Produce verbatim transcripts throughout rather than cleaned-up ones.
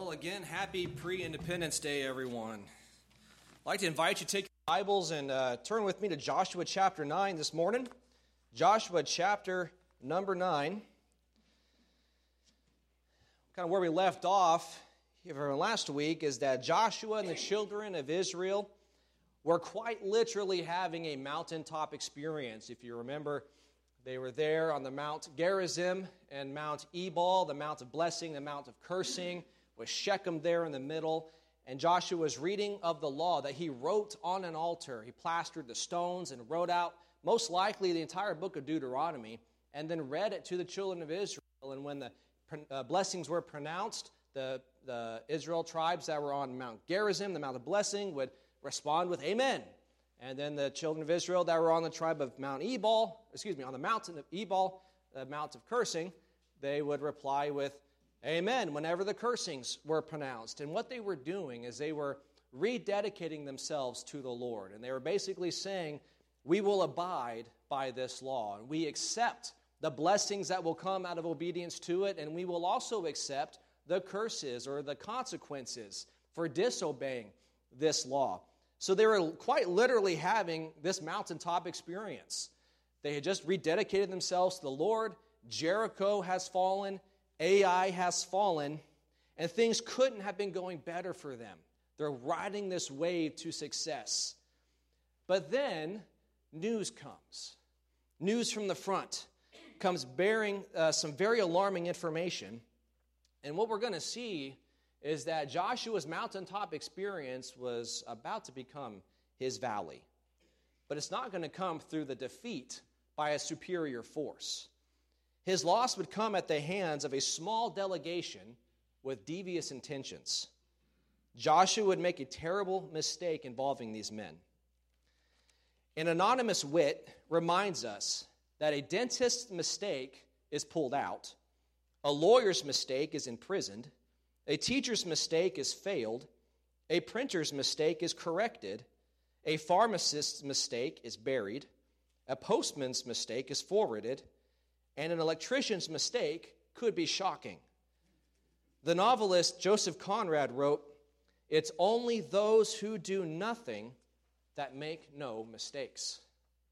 Well, again, happy pre-Independence Day, everyone. I'd like to invite you to take your Bibles and uh, turn with me to Joshua chapter nine this morning. Joshua chapter number nine. Kind of where we left off from last week is that Joshua and the children of Israel were quite literally having a mountaintop experience. If you remember, they were there on the Mount Gerizim and Mount Ebal, the Mount of Blessing, the Mount of Cursing, with Shechem there in the middle. And Joshua was reading of the law that he wrote on an altar. He plastered the stones and wrote out, most likely, the entire book of Deuteronomy, and then read it to the children of Israel. And when the uh, blessings were pronounced, the, the Israel tribes that were on Mount Gerizim, the Mount of Blessing, would respond with amen. And then the children of Israel that were on the tribe of Mount Ebal, excuse me, on the mountain of Ebal, the Mount of Cursing, they would reply with amen whenever the cursings were pronounced. And what they were doing is they were rededicating themselves to the Lord. And they were basically saying, we will abide by this law. And we accept the blessings that will come out of obedience to it. And we will also accept the curses or the consequences for disobeying this law. So they were quite literally having this mountaintop experience. They had just rededicated themselves to the Lord. Jericho has fallen. Ai has fallen. And things couldn't have been going better for them. They're riding this wave to success. But then news comes. News from the front comes bearing uh, some very alarming information. And what we're going to see is that Joshua's mountaintop experience was about to become his valley. But it's not going to come through the defeat by a superior force. His loss would come at the hands of a small delegation with devious intentions. Joshua would make a terrible mistake involving these men. An anonymous wit reminds us that a dentist's mistake is pulled out, a lawyer's mistake is imprisoned, a teacher's mistake is failed, a printer's mistake is corrected, a pharmacist's mistake is buried, a postman's mistake is forwarded, and an electrician's mistake could be shocking. The novelist Joseph Conrad wrote, "It's only those who do nothing that make no mistakes."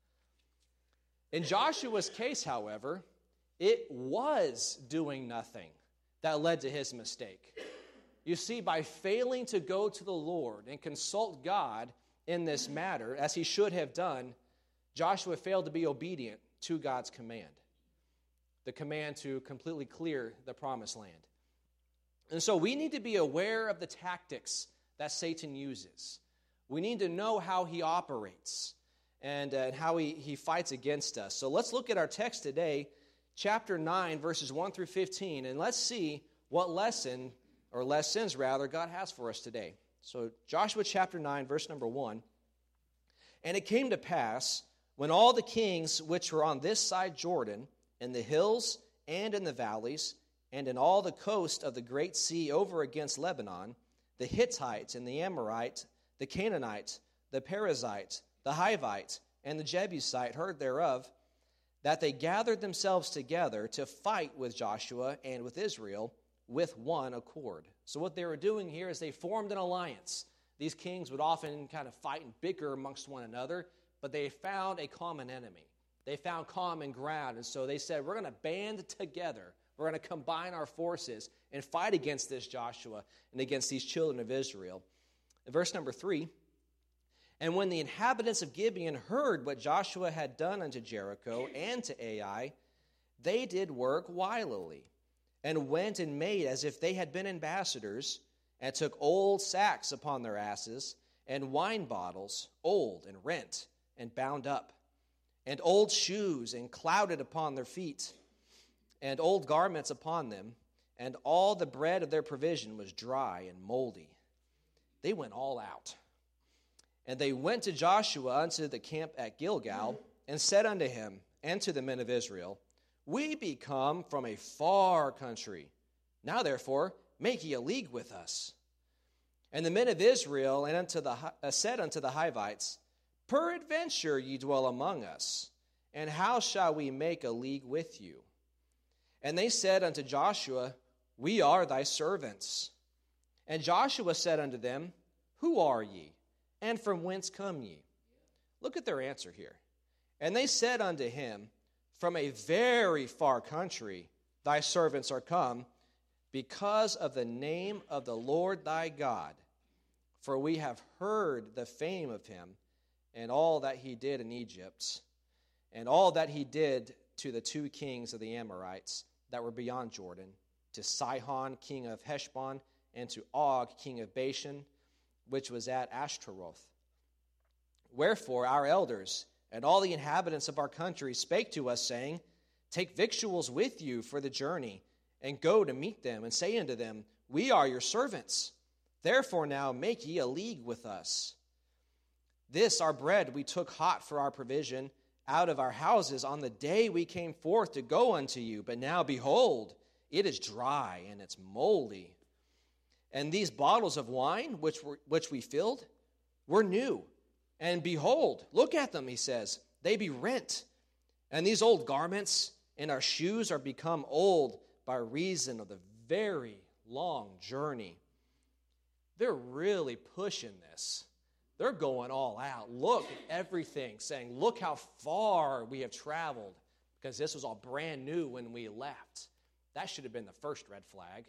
In Joshua's case, however, it was doing nothing that led to his mistake. You see, by failing to go to the Lord and consult God in this matter, as he should have done, Joshua failed to be obedient to God's command, the command to completely clear the promised land. And so we need to be aware of the tactics that Satan uses. We need to know how he operates and, uh, and how he, he fights against us. So let's look at our text today, chapter nine, verses one through fifteen, and let's see what lesson, or lessons rather, God has for us today. So Joshua chapter nine, verse number one. "And it came to pass, when all the kings which were on this side Jordan, in the hills and in the valleys, and in all the coast of the great sea over against Lebanon, the Hittites and the Amorites, the Canaanites, the Perizzites, the Hivites, and the Jebusite heard thereof, that they gathered themselves together to fight with Joshua and with Israel with one accord." So what they were doing here is they formed an alliance. These kings would often kind of fight and bicker amongst one another, but they found a common enemy. They found common ground, and so they said, we're going to band together. We're going to combine our forces and fight against this Joshua and against these children of Israel. In verse number three, "And when the inhabitants of Gibeon heard what Joshua had done unto Jericho and to Ai, they did work wilily, and went and made as if they had been ambassadors, and took old sacks upon their asses, and wine bottles, old and rent, and bound up, and old shoes, and clouded upon their feet, and old garments upon them, and all the bread of their provision was dry and moldy. They went all out. And they went to Joshua unto the camp at Gilgal, and said unto him and to the men of Israel, We be come from a far country. Now therefore make ye a league with us. And the men of Israel and unto the, uh, said unto the Hivites, Peradventure ye dwell among us, and how shall we make a league with you? And they said unto Joshua, We are thy servants. And Joshua said unto them, Who are ye, and from whence come ye? Look at their answer here. And they said unto him, From a very far country thy servants are come, because of the name of the Lord thy God. For we have heard the fame of him, and all that he did in Egypt, and all that he did to the two kings of the Amorites that were beyond Jordan, to Sihon king of Heshbon, and to Og king of Bashan, which was at Ashtaroth. Wherefore our elders and all the inhabitants of our country spake to us, saying, Take victuals with you for the journey, and go to meet them, and say unto them, We are your servants. Therefore now make ye a league with us. This our bread we took hot for our provision out of our houses on the day we came forth to go unto you. But now, behold, it is dry, and it's moldy. And these bottles of wine, which were, which we filled, were new. And behold, look at them, he says, they be rent. And these old garments and our shoes are become old by reason of the very long journey. They're really pushing this. They're going all out. Look at everything, saying, look how far we have traveled, because this was all brand new when we left. That should have been the first red flag.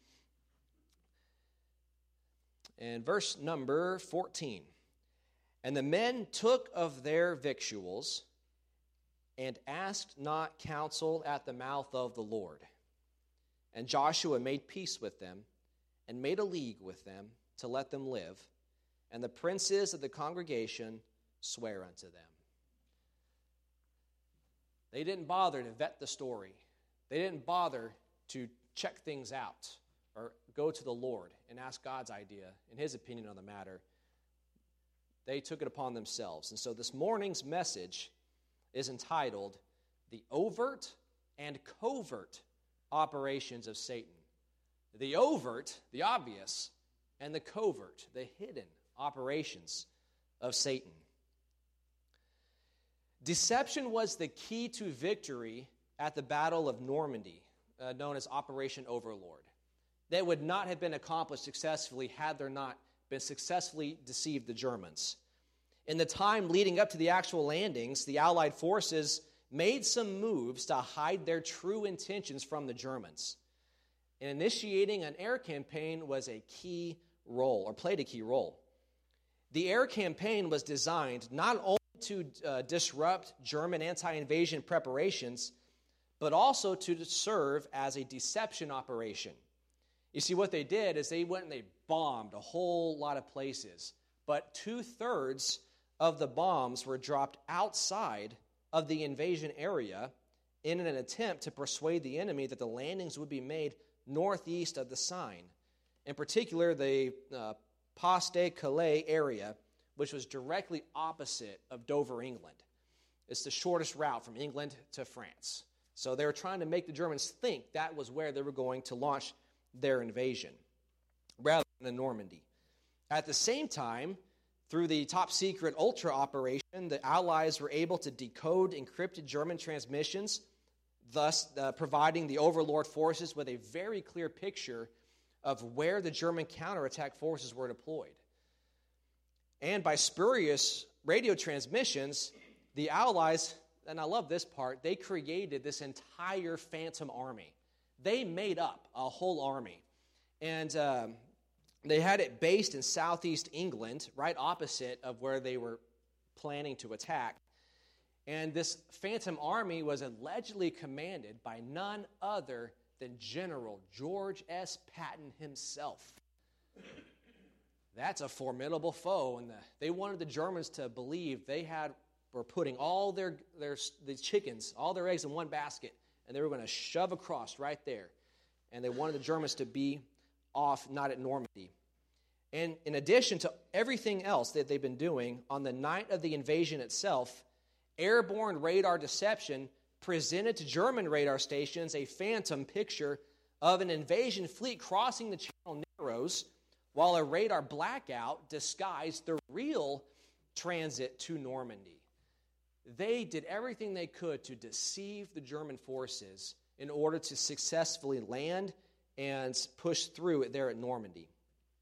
And verse number fourteen. And the men took of their victuals and asked not counsel at the mouth of the Lord. And Joshua made peace with them and made a league with them to let them live. And the princes of the congregation swear unto them. They didn't bother to vet the story. They didn't bother to check things out or go to the Lord and ask God's idea and his opinion on the matter. They took it upon themselves. And so this morning's message is entitled, The Overt and Covert Operations of Satan. The overt, the obvious, and the covert, the hidden operations of Satan. Deception was the key to victory at the Battle of Normandy, uh, known as Operation Overlord. That would not have been accomplished successfully had there not been successfully deceived the Germans. In the time leading up to the actual landings, the Allied forces made some moves to hide their true intentions from the Germans. And initiating an air campaign was a key role, or played a key role. The air campaign was designed not only to uh, disrupt German anti-invasion preparations, but also to serve as a deception operation. You see, what they did is they went and they bombed a whole lot of places, but two-thirds of the bombs were dropped outside of the invasion area in an attempt to persuade the enemy that the landings would be made northeast of the Seine. In particular, the uh, Pas-de-Calais area, which was directly opposite of Dover, England. It's the shortest route from England to France. So they were trying to make the Germans think that was where they were going to launch their invasion, rather than in Normandy. At the same time, through the top-secret Ultra operation, the Allies were able to decode encrypted German transmissions, thus uh, providing the Overlord forces with a very clear picture of where the German counterattack forces were deployed. And by spurious radio transmissions, the Allies, and I love this part, they created this entire phantom army. They made up a whole army. And um, they had it based in southeast England, right opposite of where they were planning to attack. And this phantom army was allegedly commanded by none other than General George S. Patton himself. That's a formidable foe, and the, they wanted the Germans to believe they had were putting all their, their the chickens, all their eggs in one basket, and they were going to shove across right there. And they wanted the Germans to be off, not at Normandy. And in addition to everything else that they've been doing, on the night of the invasion itself, airborne radar deception presented to German radar stations a phantom picture of an invasion fleet crossing the Channel Narrows, while a radar blackout disguised the real transit to Normandy. They did everything they could to deceive the German forces in order to successfully land and push through it there at Normandy.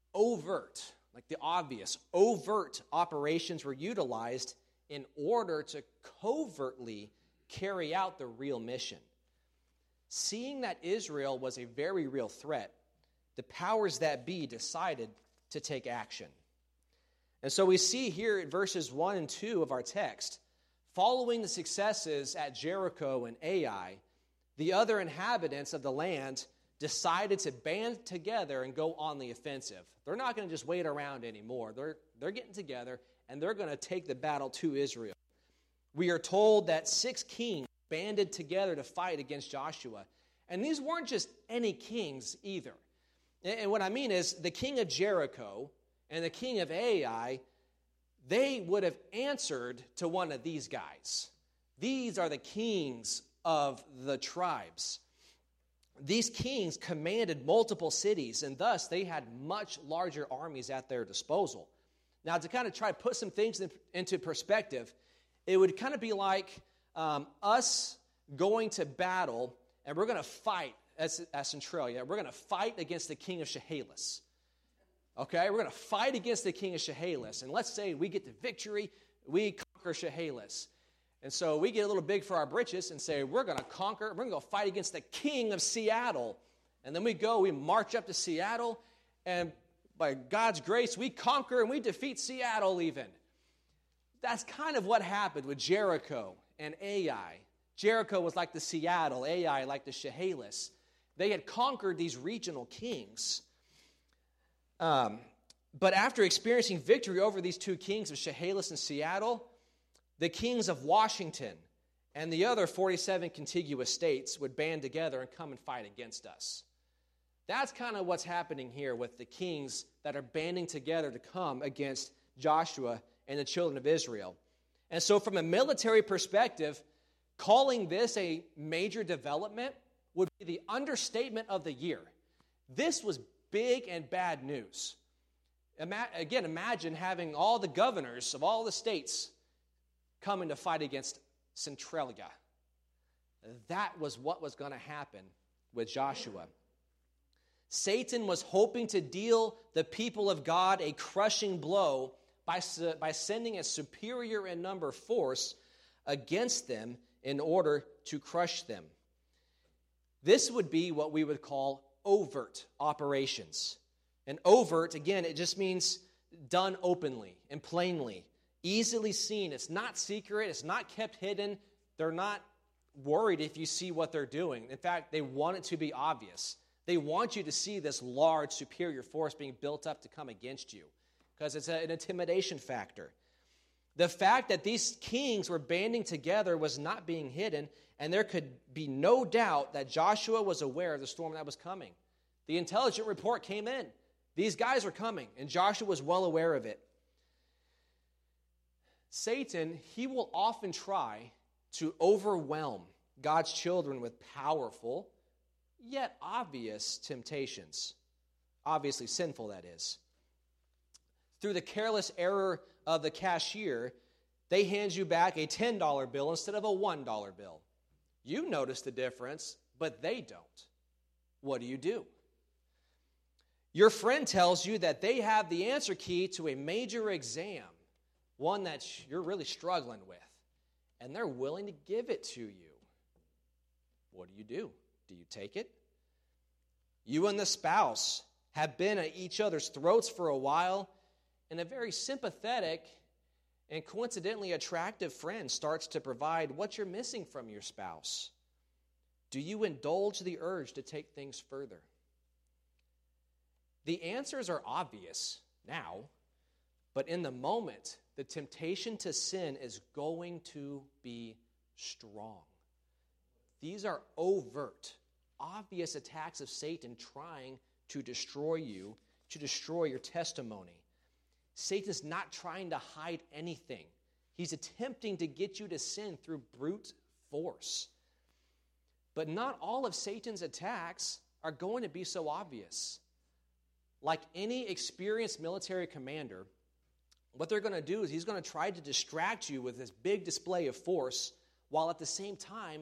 overt, like the obvious, overt operations were utilized in order to covertly carry out the real mission. Seeing that Israel was a very real threat, the powers that be decided to take action. And so we see here in verses one and two of our text, following the successes at Jericho and Ai, the other inhabitants of the land decided to band together and go on the offensive. They're not going to just wait around anymore. They're, they're getting together, and they're going to take the battle to Israel. We are told that six kings banded together to fight against Joshua. And these weren't just any kings either. And what I mean is, the king of Jericho and the king of Ai, they would have answered to one of these guys. These are the kings of the tribes. These kings commanded multiple cities, and thus they had much larger armies at their disposal. Now, to kind of try to put some things in, into perspective, it would kind of be like um, us going to battle, and we're going to fight as, as Centralia. We're going to fight against the king of Chehalis. Okay, we're going to fight against the king of Chehalis, and let's say we get the victory, we conquer Chehalis. And so we get a little big for our britches and say, we're going to conquer, we're going to go fight against the king of Seattle. And then we go, we march up to Seattle, and by God's grace, we conquer and we defeat Seattle even. That's kind of what happened with Jericho and Ai. Jericho was like the Seattle, Ai like the Chehalis. They had conquered these regional kings. Um, but after experiencing victory over these two kings of Chehalis and Seattle, the kings of Washington and the other forty-seven contiguous states would band together and come and fight against us. That's kind of what's happening here with the kings that are banding together to come against Joshua and the children of Israel. And so from a military perspective, calling this a major development would be the understatement of the year. This was big and bad news. Ima- again, imagine having all the governors of all the states coming to fight against Centralia. That was what was going to happen with Joshua. Satan was hoping to deal the people of God a crushing blow by, by sending a superior in number force against them in order to crush them. This would be what we would call overt operations. And overt, again, it just means done openly and plainly. Easily seen. It's not secret. It's not kept hidden. They're not worried if you see what they're doing. In fact, they want it to be obvious. They want you to see this large superior force being built up to come against you because it's an intimidation factor. The fact that these kings were banding together was not being hidden, and there could be no doubt that Joshua was aware of the storm that was coming. The intelligence report came in. These guys were coming, and Joshua was well aware of it. Satan, he will often try to overwhelm God's children with powerful, yet obvious temptations. Obviously sinful, that is. Through the careless error of the cashier, they hand you back a ten dollar bill instead of a one dollar bill. You notice the difference, but they don't. What do you do? Your friend tells you that they have the answer key to a major exam, one that you're really struggling with, and they're willing to give it to you. What do you do? Do you take it? You and the spouse have been at each other's throats for a while, and a very sympathetic and coincidentally attractive friend starts to provide what you're missing from your spouse. Do you indulge the urge to take things further? The answers are obvious now, but in the moment, the temptation to sin is going to be strong. These are overt, obvious attacks of Satan trying to destroy you, to destroy your testimony. Satan's not trying to hide anything. He's attempting to get you to sin through brute force. But not all of Satan's attacks are going to be so obvious. Like any experienced military commander, what they're going to do is he's going to try to distract you with this big display of force while at the same time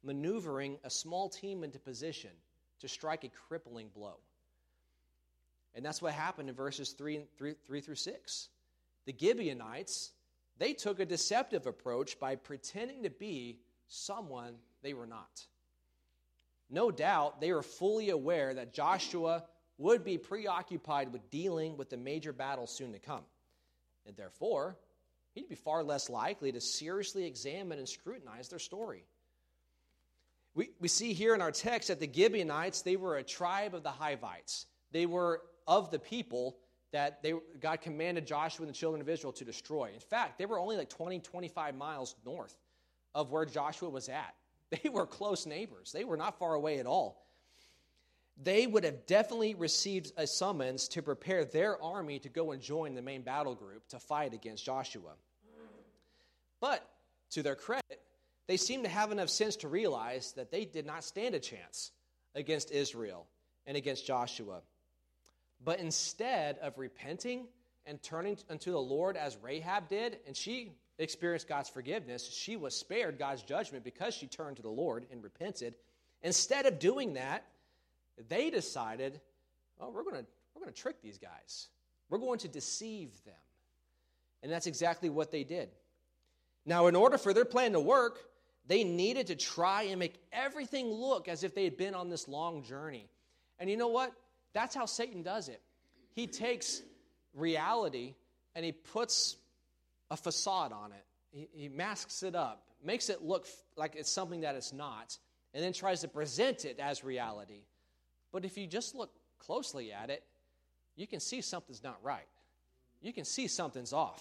maneuvering a small team into position to strike a crippling blow. And that's what happened in verses three, three, three through six. The Gibeonites, they took a deceptive approach by pretending to be someone they were not. No doubt they were fully aware that Joshua would be preoccupied with dealing with the major battle soon to come. And therefore, he'd be far less likely to seriously examine and scrutinize their story. We, we see here in our text that the Gibeonites, they were a tribe of the Hivites. They were of the people that they, God commanded Joshua and the children of Israel to destroy. In fact, they were only like twenty, twenty-five miles north of where Joshua was at. They were close neighbors. They were not far away at all. They would have definitely received a summons to prepare their army to go and join the main battle group to fight against Joshua. But, to their credit, they seemed to have enough sense to realize that they did not stand a chance against Israel and against Joshua. But instead of repenting and turning unto the Lord as Rahab did, and she experienced God's forgiveness, she was spared God's judgment because she turned to the Lord and repented. Instead of doing that, they decided, oh, we're going to we're going to trick these guys. We're going to deceive them. And that's exactly what they did. Now, in order for their plan to work, they needed to try and make everything look as if they had been on this long journey. And you know what? That's how Satan does it. He takes reality and he puts a facade on it. He, he masks it up, makes it look like it's something that it's not, and then tries to present it as reality. But if you just look closely at it, you can see something's not right. You can see something's off.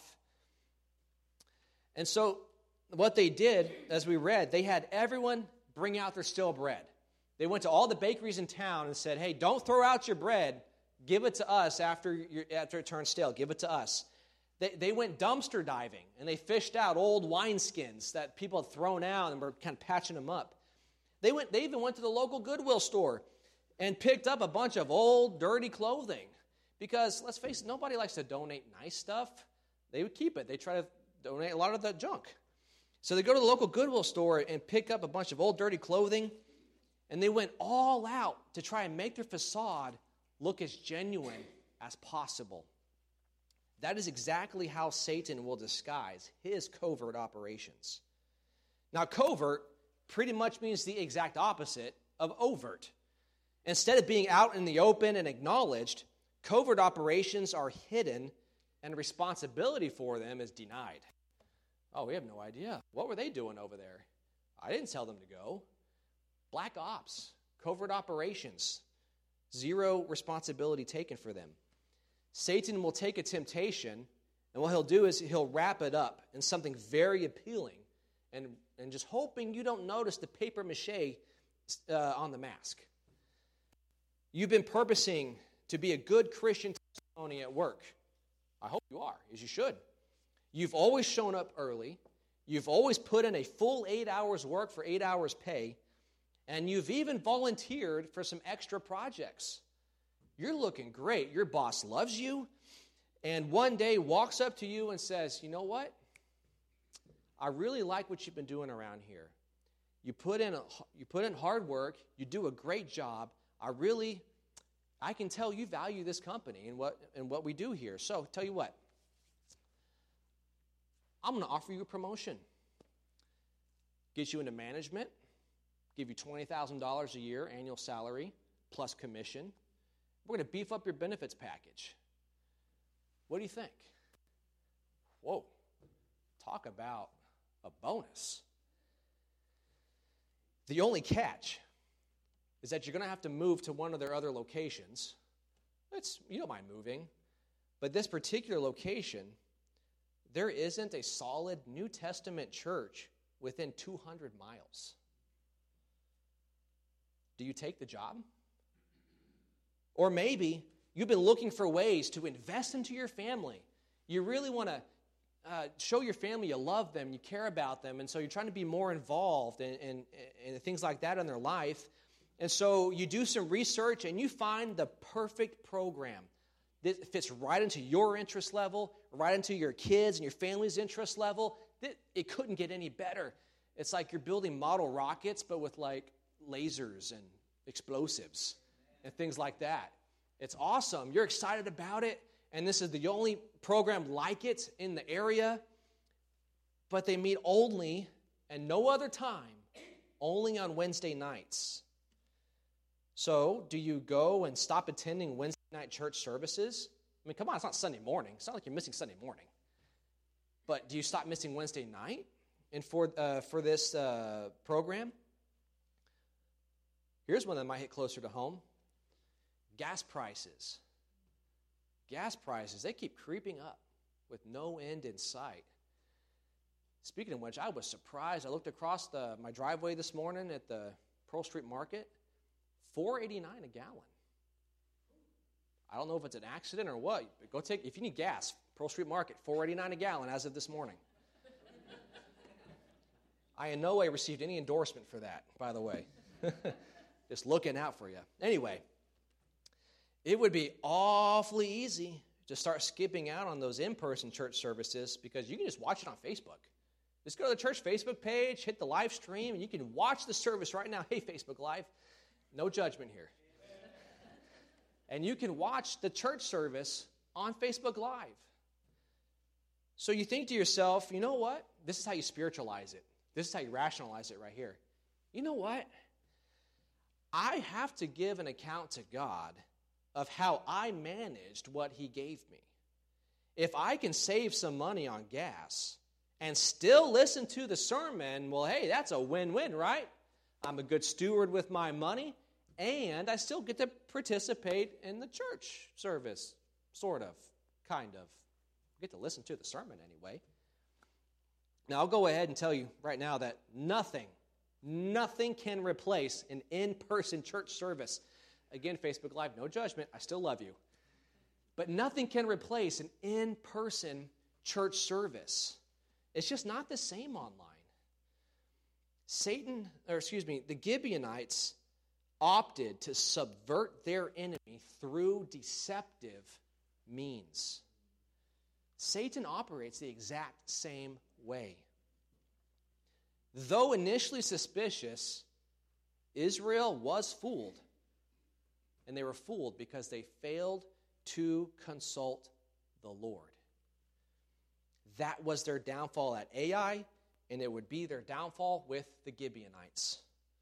And so what they did, as we read, they had everyone bring out their stale bread. They went to all the bakeries in town and said, hey, don't throw out your bread. Give it to us after, your, after it turns stale. Give it to us. They, they went dumpster diving, and they fished out old wineskins that people had thrown out and were kind of patching them up. They went. They even went to the local Goodwill store and picked up a bunch of old, dirty clothing. Because, let's face it, nobody likes to donate nice stuff. They would keep it. They try to donate a lot of that junk. So they go to the local Goodwill store and pick up a bunch of old, dirty clothing, and they went all out to try and make their facade look as genuine as possible. That is exactly how Satan will disguise his covert operations. Now, covert pretty much means the exact opposite of overt. Instead of being out in the open and acknowledged, covert operations are hidden and responsibility for them is denied. Oh, we have no idea. What were they doing over there? I didn't tell them to go. Black ops, covert operations, zero responsibility taken for them. Satan will take a temptation, and what he'll do is he'll wrap it up in something very appealing and, and just hoping you don't notice the paper mache uh, on the mask. You've been purposing to be a good Christian testimony at work. I hope you are, as you should. You've always shown up early. You've always put in a full eight hours work for eight hours pay. And you've even volunteered for some extra projects. You're looking great. Your boss loves you. And one day walks up to you and says, you know what? I really like what you've been doing around here. You put in a, you put in hard work. You do a great job. I really, I can tell you value this company and what, and what we do here. So, tell you what. I'm going to offer you a promotion. Get you into management. Give you twenty thousand dollars a year annual salary plus commission. We're going to beef up your benefits package. What do you think? Whoa. Talk about a bonus. The only catch is that you're going to have to move to one of their other locations. It's, you don't mind moving. But this particular location, there isn't a solid New Testament church within two hundred miles. Do you take the job? Or maybe you've been looking for ways to invest into your family. You really want to uh, show your family you love them, you care about them, and so you're trying to be more involved in, in, in things like that in their life. And so you do some research and you find the perfect program that fits right into your interest level, right into your kids and your family's interest level. It couldn't get any better. It's like you're building model rockets, but with like lasers and explosives and things like that. It's awesome. You're excited about it, and this is the only program like it in the area. But they meet only, and no other time, only on Wednesday nights. So, do you go and stop attending Wednesday night church services? I mean, come on, it's not Sunday morning. It's not like you're missing Sunday morning. But do you stop missing Wednesday night and for uh, for this uh, program? Here's one that might hit closer to home. Gas prices. Gas prices, they keep creeping up with no end in sight. Speaking of which, I was surprised. I looked across the, my driveway this morning at the Pearl Street Market. four eighty-nine a gallon. I don't know if it's an accident or what, but go take, if you need gas, Pearl Street Market, four eighty-nine a gallon as of this morning. I in no way received any endorsement for that, by the way. Just looking out for you. Anyway, it would be awfully easy to start skipping out on those in-person church services because you can just watch it on Facebook. Just go to the church Facebook page, hit the live stream, and you can watch the service right now. Hey, Facebook Live. No judgment here. And you can watch the church service on Facebook Live. So you think to yourself, you know what? This is how you spiritualize it. This is how you rationalize it right here. You know what? I have to give an account to God of how I managed what He gave me. If I can save some money on gas and still listen to the sermon, well, hey, that's a win-win, right? I'm a good steward with my money, and I still get to participate in the church service, sort of, kind of. I get to listen to the sermon anyway. Now, I'll go ahead and tell you right now that nothing, nothing can replace an in-person church service. Again, Facebook Live, no judgment. I still love you. But nothing can replace an in-person church service. It's just not the same online. Satan, or excuse me, the Gibeonites opted to subvert their enemy through deceptive means. Satan operates the exact same way. Though initially suspicious, Israel was fooled. And they were fooled because they failed to consult the Lord. That was their downfall at Ai, and it would be their downfall with the Gibeonites.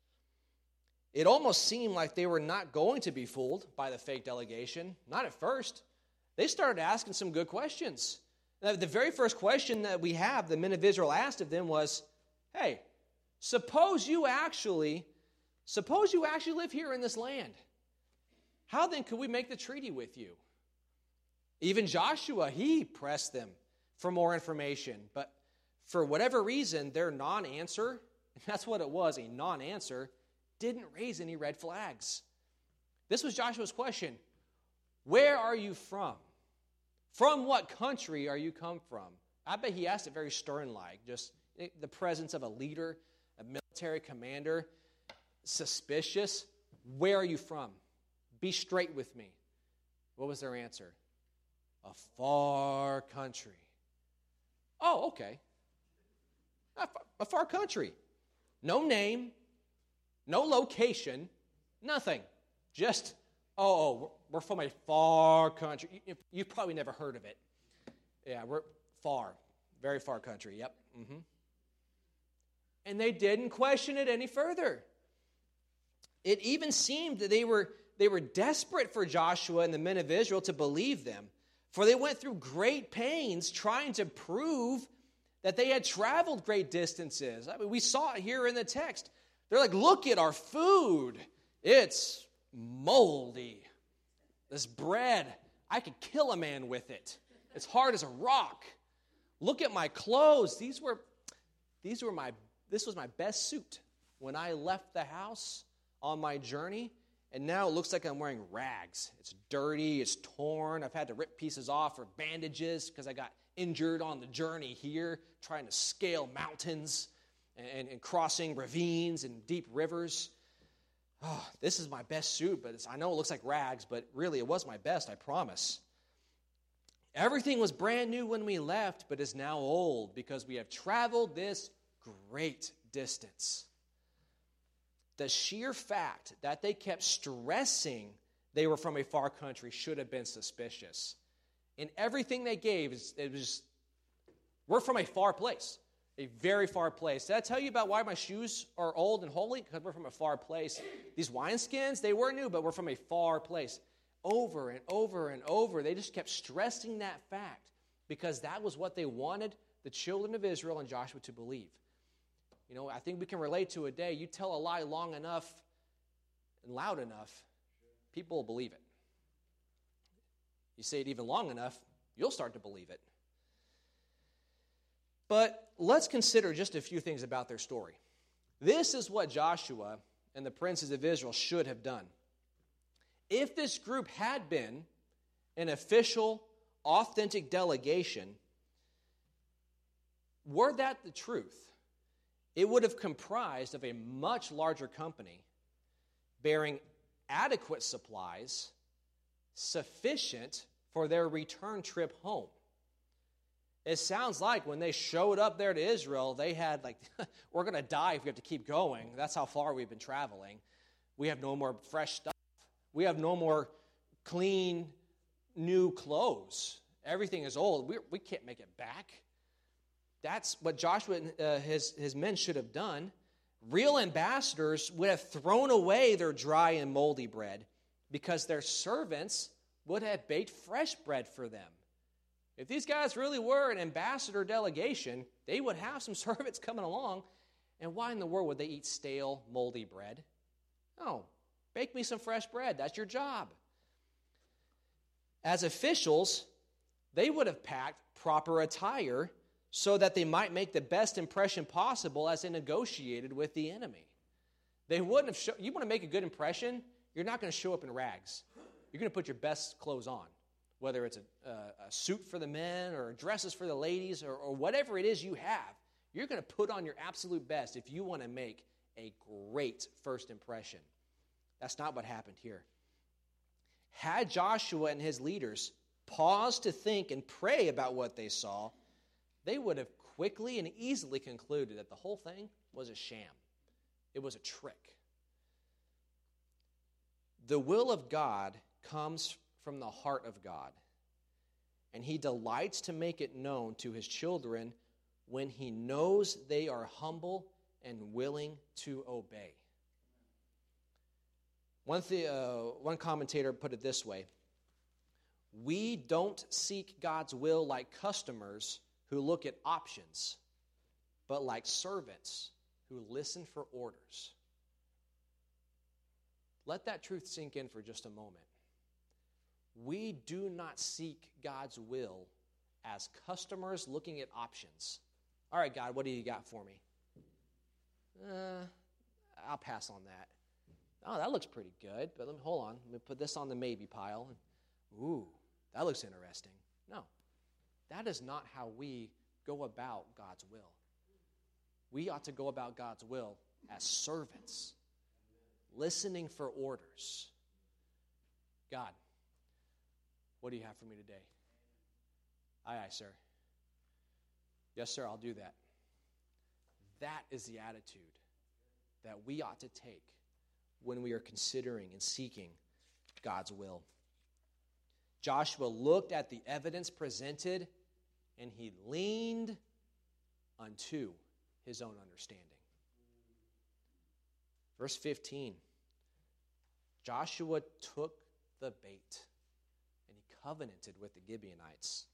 It almost seemed like they were not going to be fooled by the fake delegation. Not at first. They started asking some good questions. Now, the very first question that we have, the men of Israel asked of them was, hey, suppose you actually, suppose you actually live here in this land. How then could we make the treaty with you? Even Joshua, he pressed them for more information. But for whatever reason, their non-answer, and that's what it was, a non-answer, didn't raise any red flags. This was Joshua's question. Where are you from? From what country are you come from? I bet he asked it very stern-like, just the presence of a leader, a military commander, suspicious. Where are you from? Be straight with me. What was their answer? A far country. Oh, okay. A, a far country. No name, no location, nothing. Just, oh, oh we're from a far country. You, you've probably never heard of it. Yeah, we're far, very far country. Yep. Mm-hmm. And they didn't question it any further. It even seemed that they were They were desperate for Joshua and the men of Israel to believe them, for they went through great pains trying to prove that they had traveled great distances. I mean, we saw it here in the text. They're like, look at our food. It's moldy. This bread, I could kill a man with it. It's hard as a rock. Look at my clothes. These were, these were my, this was my best suit when I left the house on my journey. And now it looks like I'm wearing rags. It's dirty, it's torn. I've had to rip pieces off for bandages because I got injured on the journey here, trying to scale mountains and, and, and crossing ravines and deep rivers. Oh, this is my best suit, but it's, I know it looks like rags, but really it was my best, I promise. Everything was brand new when we left, but is now old because we have traveled this great distance. The sheer fact that they kept stressing they were from a far country should have been suspicious. In everything they gave, it was, we're from a far place, a very far place. Did I tell you about why my shoes are old and holy? Because we're from a far place. These wineskins, they were new, but we're from a far place. Over and over and over, they just kept stressing that fact because that was what they wanted the children of Israel and Joshua to believe. You know, I think we can relate to a day. You tell a lie long enough and loud enough, people will believe it. You say it even long enough, you'll start to believe it. But let's consider just a few things about their story. This is what Joshua and the princes of Israel should have done. If this group had been an official, authentic delegation, were that the truth, it would have comprised of a much larger company bearing adequate supplies sufficient for their return trip home. It sounds like when they showed up there to Israel, they had like, we're going to die if we have to keep going. That's how far we've been traveling. We have no more fresh stuff. We have no more clean, new clothes. Everything is old. We, we can't make it back. That's what Joshua and uh, his, his men should have done. Real ambassadors would have thrown away their dry and moldy bread because their servants would have baked fresh bread for them. If these guys really were an ambassador delegation, they would have some servants coming along. And why in the world would they eat stale, moldy bread? No, bake me some fresh bread. That's your job. As officials, they would have packed proper attire so that they might make the best impression possible as they negotiated with the enemy. They wouldn't have show, you want to make a good impression, you're not going to show up in rags. You're going to put your best clothes on, whether it's a, a, a suit for the men or dresses for the ladies or, or whatever it is you have. You're going to put on your absolute best if you want to make a great first impression. That's not what happened here. Had Joshua and his leaders paused to think and pray about what they saw, they would have quickly and easily concluded that the whole thing was a sham. It was a trick. The will of God comes from the heart of God, and he delights to make it known to his children when he knows they are humble and willing to obey. One, th- uh, one commentator put it this way: we don't seek God's will like customers who look at options, but like servants who listen for orders. Let that truth sink in for just a moment. We do not seek God's will as customers looking at options. All right, God, what do you got for me? Uh, I'll pass on that. Oh, that looks pretty good, but let me, hold on. Let me put this on the maybe pile. Ooh, that looks interesting. No, that is not how we go about God's will. We ought to go about God's will as servants, listening for orders. God, what do you have for me today? Aye, aye, sir. Yes, sir, I'll do that. That is the attitude that we ought to take when we are considering and seeking God's will. Joshua looked at the evidence presented, and he leaned unto his own understanding. Verse fifteen, Joshua took the bait, and he covenanted with the Gibeonites.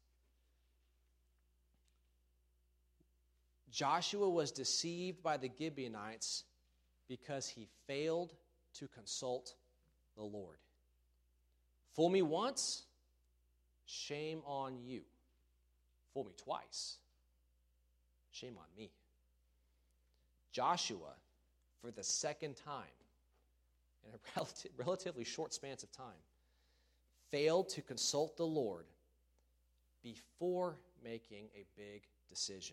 Joshua was deceived by the Gibeonites because he failed to consult the Lord. Fool me once, shame on you. Fool me twice, shame on me. Joshua, for the second time, in a relative, relatively short span of time, failed to consult the Lord before making a big decision.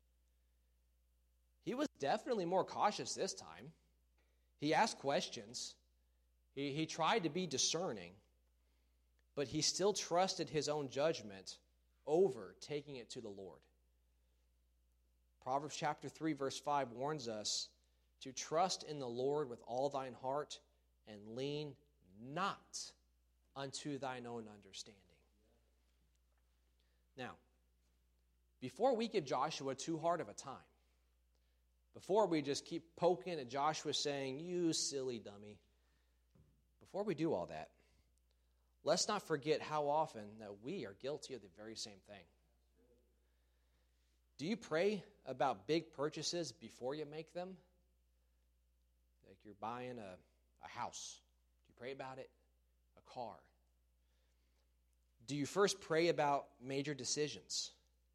He was definitely more cautious this time. He asked questions. He, he tried to be discerning, but he still trusted his own judgment over taking it to the Lord. Proverbs chapter three, verse five warns us to trust in the Lord with all thine heart and lean not unto thine own understanding. Now, before we give Joshua too hard of a time, before we just keep poking at Joshua saying, you silly dummy, before we do all that, let's not forget how often that we are guilty of the very same thing. Do you pray about big purchases before you make them? Like you're buying a, a house. Do you pray about it? A car. Do you first pray about major decisions?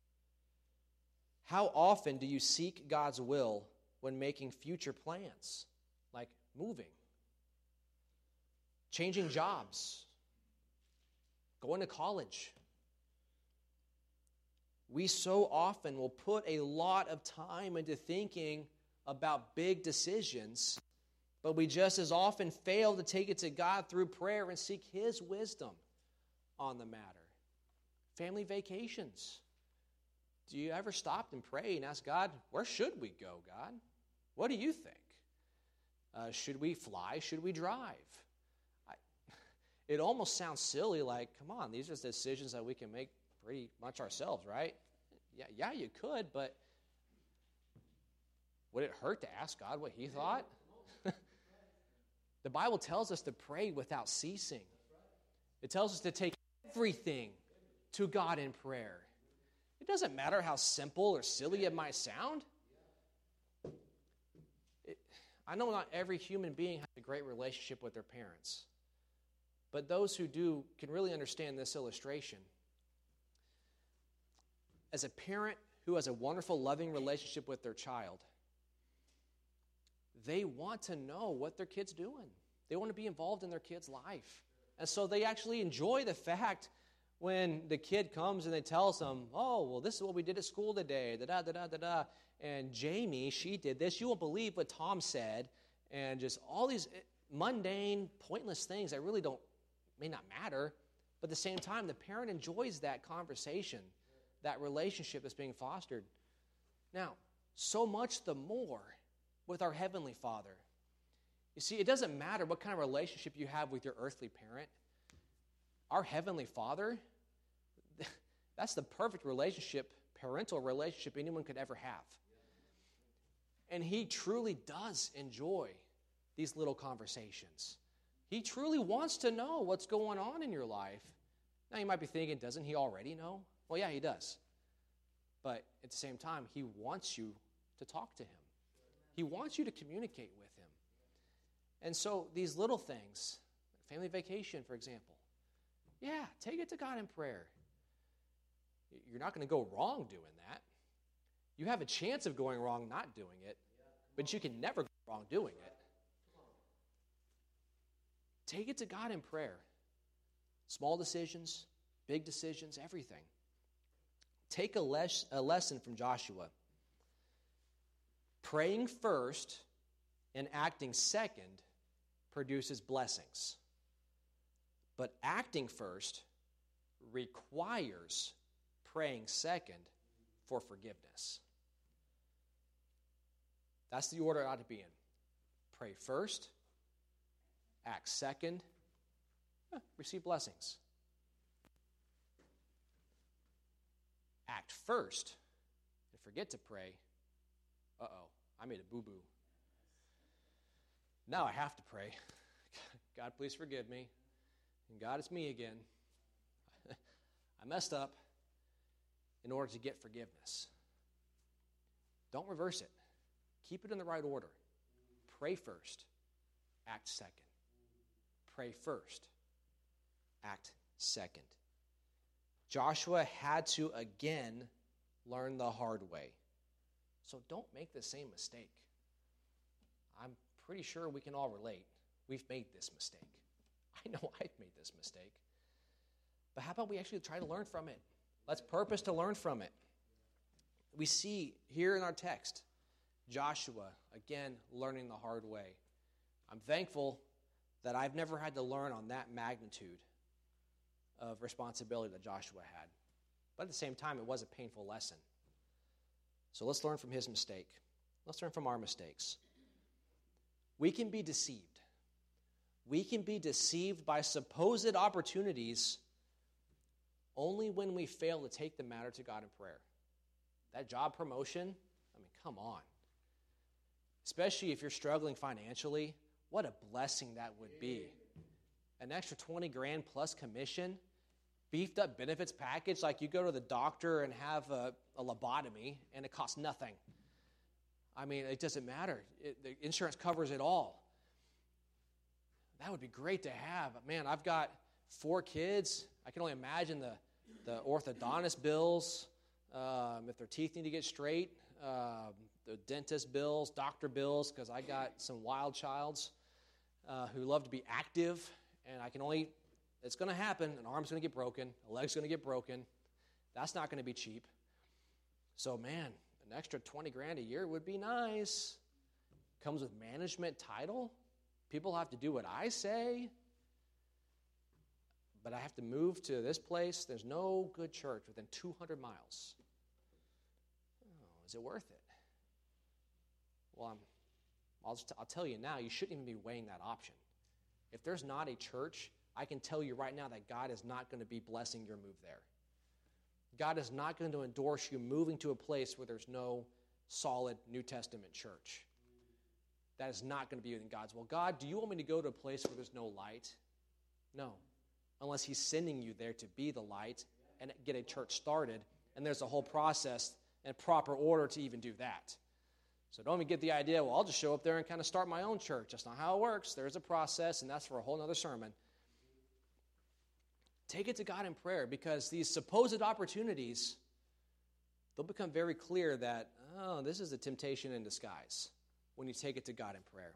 How often do you seek God's will when making future plans, like moving, changing jobs, going to college? We so often will put a lot of time into thinking about big decisions, but we just as often fail to take it to God through prayer and seek His wisdom on the matter. Family vacations. Do you ever stop and pray and ask God, where should we go, God? What do you think? Uh, should we fly? Should we drive? I, it almost sounds silly, like, come on, these are decisions that we can make pretty much ourselves, right? Yeah, yeah, you could, but would it hurt to ask God what He thought? The Bible tells us to pray without ceasing. It tells us to take everything to God in prayer. It doesn't matter how simple or silly it might sound. It, I know not every human being has a great relationship with their parents, but those who do can really understand this illustration. As a parent who has a wonderful, loving relationship with their child, they want to know what their kid's doing. They want to be involved in their kid's life. And so they actually enjoy the fact when the kid comes and they tell them, oh, well, this is what we did at school today, da da da da da. And Jamie, she did this. You won't believe what Tom said. And just all these mundane, pointless things that really don't, may not matter. But at the same time, the parent enjoys that conversation, that relationship that's being fostered. Now, so much the more with our Heavenly Father. You see, it doesn't matter what kind of relationship you have with your earthly parent. Our Heavenly Father, that's the perfect relationship, parental relationship anyone could ever have. And He truly does enjoy these little conversations. He truly wants to know what's going on in your life. Now, you might be thinking, doesn't He already know? Well, yeah, He does. But at the same time, He wants you to talk to Him. He wants you to communicate with Him. And so these little things, family vacation, for example, yeah, take it to God in prayer. You're not going to go wrong doing that. You have a chance of going wrong not doing it, but you can never go wrong doing it. Take it to God in prayer. Small decisions, big decisions, everything. Take a, les- a lesson from Joshua. Praying first and acting second produces blessings. But acting first requires praying second for forgiveness. That's the order it ought to be in. Pray first, act second, eh, receive blessings. Act first and forget to pray. Uh-oh, I made a boo-boo. Now I have to pray. God, please forgive me. And God, it's me again. I messed up in order to get forgiveness. Don't reverse it. Keep it in the right order. Pray first. Act second. Pray first. Act second. Joshua had to again learn the hard way. So don't make the same mistake. I'm pretty sure we can all relate. We've made this mistake. I know I've made this mistake. But how about we actually try to learn from it? Let's purpose to learn from it. We see here in our text, Joshua, again, learning the hard way. I'm thankful that I've never had to learn on that magnitude of responsibility that Joshua had. But at the same time, it was a painful lesson. So let's learn from his mistake. Let's learn from our mistakes. We can be deceived. we can be deceived by supposed opportunities only when we fail to take the matter to God in prayer. That job promotion, I mean, come on. Especially if you're struggling financially, what a blessing that would be. An extra twenty grand plus commission, beefed up benefits package, like you go to the doctor and have a, a lobotomy and it costs nothing. I mean, it doesn't matter. It, the insurance covers it all. That would be great to have. Man, I've got four kids. I can only imagine the, the orthodontist bills, um, if their teeth need to get straight, uh, the dentist bills, doctor bills, because I got some wild childs uh, who love to be active, and I can only, it's going to happen. An arm's going to get broken, a leg's going to get broken. That's not going to be cheap. So, man, an extra twenty grand a year would be nice. Comes with management title. People have to do what I say. But I have to move to this place. There's no good church within two hundred miles. Oh, is it worth it? Well, I'm, I'll, just, I'll tell you now, you shouldn't even be weighing that option. If there's not a church, I can tell you right now that God is not going to be blessing your move there. God is not going to endorse you moving to a place where there's no solid New Testament church. That is not going to be within God's will. God, do you want me to go to a place where there's no light? No. Unless he's sending you there to be the light and get a church started. And there's a whole process and proper order to even do that. So don't even get the idea, well, I'll just show up there and kind of start my own church. That's not how it works. There's a process, and that's for a whole other sermon. Take it to God in prayer, because these supposed opportunities, they'll become very clear that, oh, this is a temptation in disguise when you take it to God in prayer.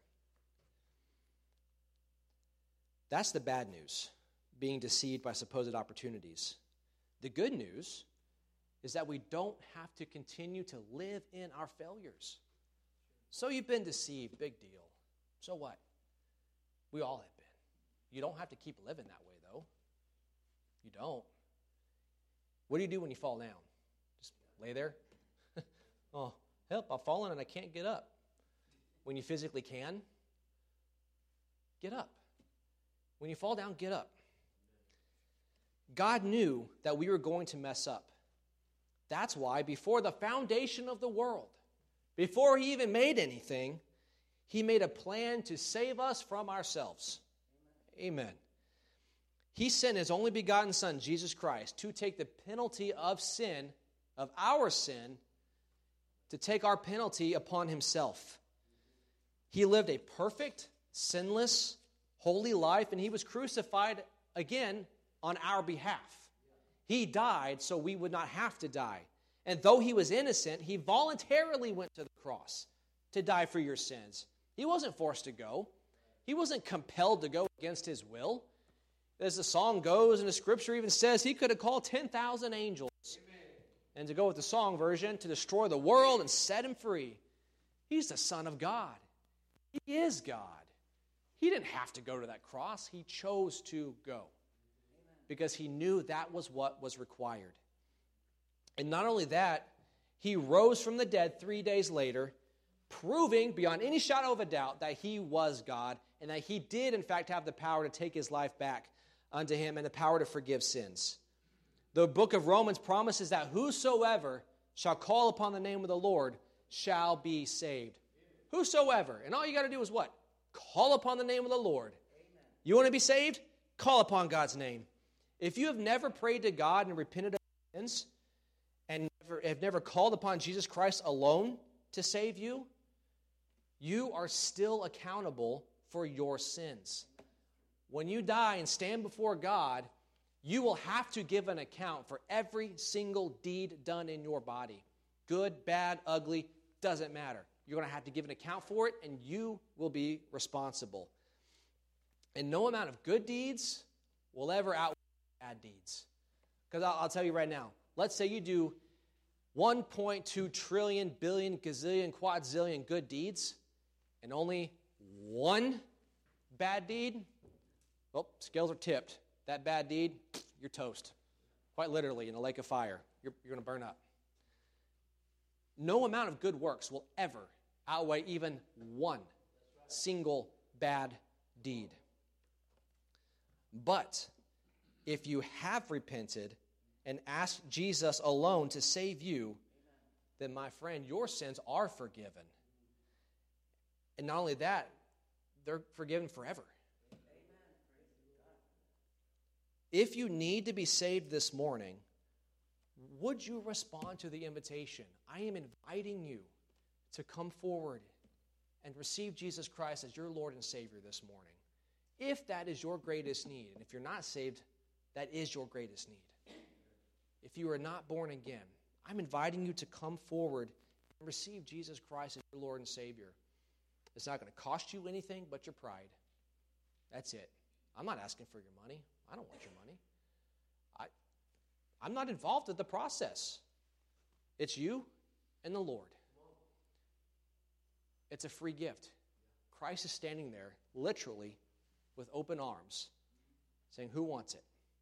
That's the bad news, being deceived by supposed opportunities. The good news is that we don't have to continue to live in our failures. So you've been deceived, big deal. So what? We all have been. You don't have to keep living that way, though. You don't. What do you do when you fall down? Just lay there? Oh, help, I've fallen and I can't get up. When you physically can, get up. When you fall down, get up. God knew that we were going to mess up. That's why before the foundation of the world, before he even made anything, he made a plan to save us from ourselves. Amen. He sent his only begotten Son, Jesus Christ, to take the penalty of sin, of our sin, to take our penalty upon himself. He lived a perfect, sinless, holy life, and he was crucified again on our behalf. He died so we would not have to die. And though he was innocent, he voluntarily went to the cross to die for your sins. He wasn't forced to go. He wasn't compelled to go against his will. As the song goes, and the scripture even says, he could have called ten thousand angels. Amen. And to go with the song version, to destroy the world and set him free. He's the Son of God. He is God. He didn't have to go to that cross. He chose to go. Amen. Because he knew that was what was required. And not only that, he rose from the dead three days later, proving beyond any shadow of a doubt that he was God and that he did, in fact, have the power to take his life back unto him and the power to forgive sins. The book of Romans promises that whosoever shall call upon the name of the Lord shall be saved. Whosoever. And all you got to do is what? Call upon the name of the Lord. Amen. You want to be saved? Call upon God's name. If you have never prayed to God and repented of your sins and never, have never called upon Jesus Christ alone to save you, you are still accountable for your sins. When you die and stand before God, you will have to give an account for every single deed done in your body. Good, bad, ugly, doesn't matter. You're going to have to give an account for it, and you will be responsible. And no amount of good deeds will ever outweigh bad deeds. Because I'll, I'll tell you right now, let's say you do one point two trillion, billion, gazillion, quadzillion good deeds, and only one bad deed. Well, scales are tipped. That bad deed, you're toast. Quite literally, in a lake of fire. You're, you're going to burn up. No amount of good works will ever outweigh even one single bad deed. But if you have repented and asked Jesus alone to save you, then, my friend, your sins are forgiven. And not only that, they're forgiven forever. If you need to be saved this morning, would you respond to the invitation? I am inviting you to come forward and receive Jesus Christ as your Lord and Savior this morning. If that is your greatest need, and if you're not saved, that is your greatest need. If you are not born again, I'm inviting you to come forward and receive Jesus Christ as your Lord and Savior. It's not going to cost you anything but your pride. That's it. I'm not asking for your money. I don't want your money. I, I'm not involved in the process. It's you and the Lord. It's a free gift. Christ is standing there, literally, with open arms, saying, who wants it?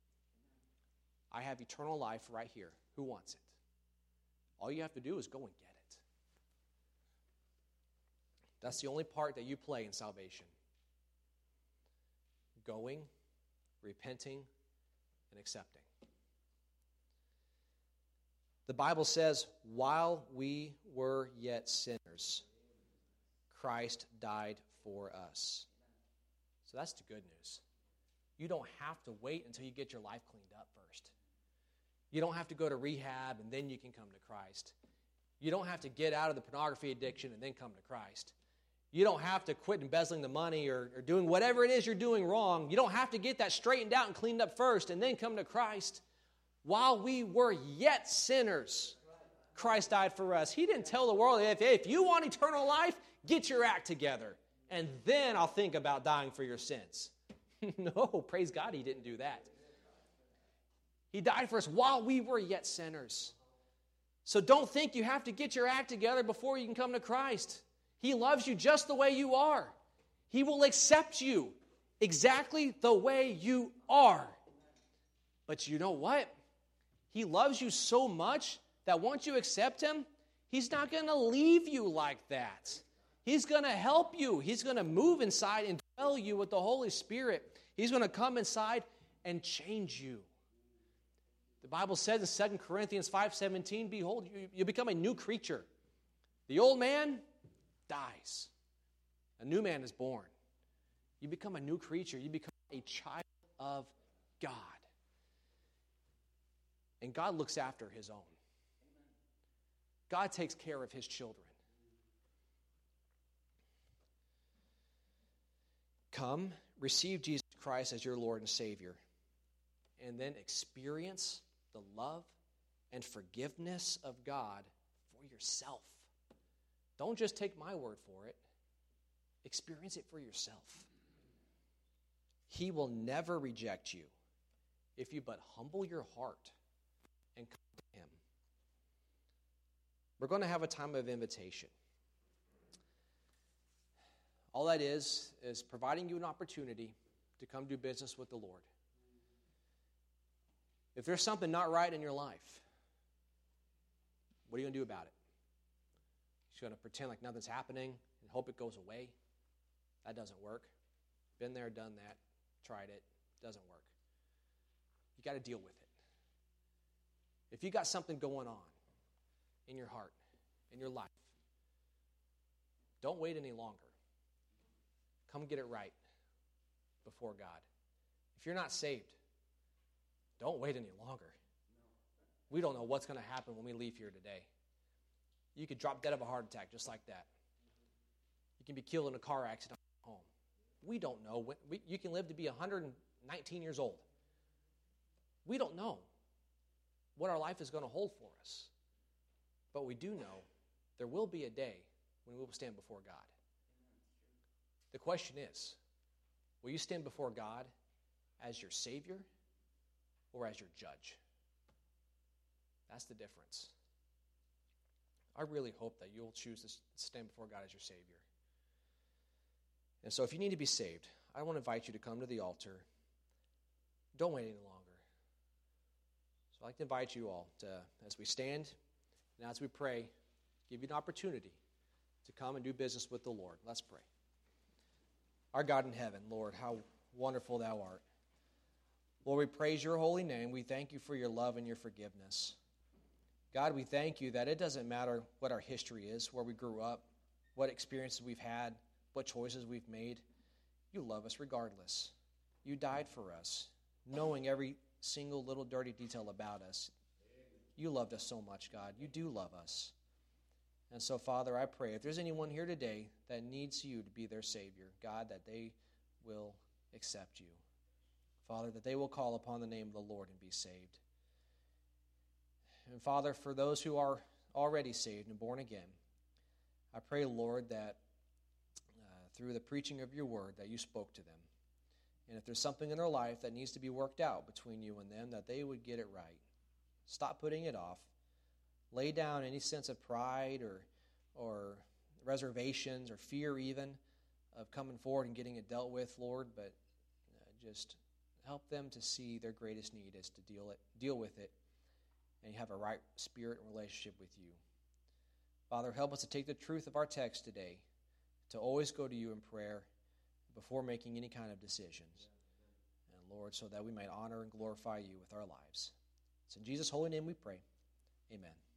I have eternal life right here. Who wants it? All you have to do is go and get it. That's the only part that you play in salvation. Going, repenting, and accepting. The Bible says, while we were yet sinners, Christ died for us. So that's the good news. You don't have to wait until you get your life cleaned up first. You don't have to go to rehab and then you can come to Christ. You don't have to get out of the pornography addiction and then come to Christ. You don't have to quit embezzling the money or, or doing whatever it is you're doing wrong. You don't have to get that straightened out and cleaned up first and then come to Christ. While we were yet sinners, Christ died for us. He didn't tell the world, if, if you want eternal life, get your act together, and then I'll think about dying for your sins. No, praise God, he didn't do that. He died for us while we were yet sinners. So don't think you have to get your act together before you can come to Christ. He loves you just the way you are. He will accept you exactly the way you are. But you know what? He loves you so much that once you accept him, he's not going to leave you like that. He's going to help you. He's going to move inside and dwell you with the Holy Spirit. He's going to come inside and change you. The Bible says in Second Corinthians five seventeen, behold, you, you become a new creature. The old man dies. A new man is born. You become a new creature. You become a child of God. And God looks after his own. God takes care of his children. Come, receive Jesus Christ as your Lord and Savior, and then experience the love and forgiveness of God for yourself. Don't just take my word for it. Experience it for yourself. He will never reject you if you but humble your heart and come to him. We're going to have a time of invitation. All that is, is providing you an opportunity to come do business with the Lord. If there's something not right in your life, what are you going to do about it? You're going to pretend like nothing's happening and hope it goes away? That doesn't work. Been there, done that, tried it, doesn't work. You got to deal with it. If you got something going on in your heart, in your life, don't wait any longer. Come get it right before God. If you're not saved, don't wait any longer. We don't know what's going to happen when we leave here today. You could drop dead of a heart attack just like that. You can be killed in a car accident at home. We don't know. When, we, you can live to be one hundred nineteen years old. We don't know what our life is going to hold for us. But we do know there will be a day when we will stand before God. The question is, will you stand before God as your Savior or as your judge? That's the difference. I really hope that you'll choose to stand before God as your Savior. And so if you need to be saved, I want to invite you to come to the altar. Don't wait any longer. So I'd like to invite you all to, as we stand and as we pray, give you an opportunity to come and do business with the Lord. Let's pray. Our God in heaven, Lord, how wonderful thou art. Lord, we praise your holy name. We thank you for your love and your forgiveness. God, we thank you that it doesn't matter what our history is, where we grew up, what experiences we've had, what choices we've made. You love us regardless. You died for us, knowing every single little dirty detail about us. You loved us so much, God. You do love us. And so, Father, I pray if there's anyone here today that needs you to be their Savior, God, that they will accept you. Father, that they will call upon the name of the Lord and be saved. And Father, for those who are already saved and born again, I pray, Lord, that uh, through the preaching of your word, that you spoke to them. And if there's something in their life that needs to be worked out between you and them, that they would get it right. Stop putting it off. Lay down any sense of pride or, or reservations or fear even of coming forward and getting it dealt with, Lord, but uh, just help them to see their greatest need is to deal it, deal with it and have a right spirit and relationship with you. Father, help us to take the truth of our text today, to always go to you in prayer before making any kind of decisions. And Lord, so that we might honor and glorify you with our lives. It's in Jesus' holy name we pray. Amen.